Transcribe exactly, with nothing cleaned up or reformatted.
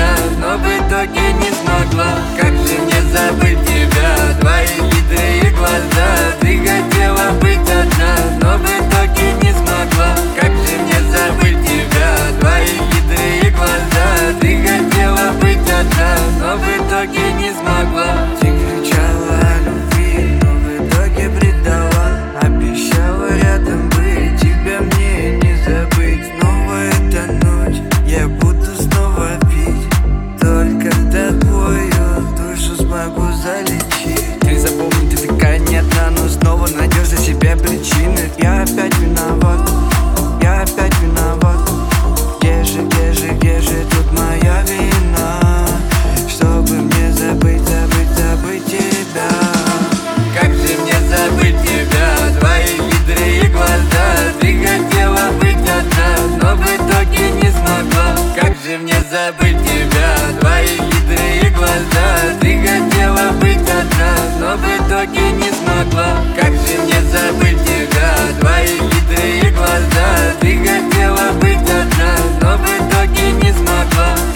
одна, но в итоге не смогла. Как же мне забыть тебя, твои хитрые глаза. Ты хотела быть одна, но в итоге не смогла. Как же мне забыть тебя, твои хитрые глаза. Ты хотела быть одна, но в итоге не смогла. Ты кричала о любви, но в итоге предала. Обещала рядом быть, тебя мне не забыть. Снова эта ночь, я буду снова пить. Только когда твою душу смогу залечить. Ты запомни, ты такая не одна, но снова найдешь для себя причины. Я опять виноват, я опять виноват. Где же, где же, где же тут моя вина? Чтобы мне забыть, забыть, забыть тебя. Как же мне забыть тебя, твои хитрые глаза. Ты хотела быть одна, но в итоге не смогла. Как же мне забыть тебя, твои хитрые глаза. Ты хотела быть одна, но в итоге не смогла. Как же мне забыть тебя, твои хитрые глаза. Ты хотела быть одна, но в итоге не смогла.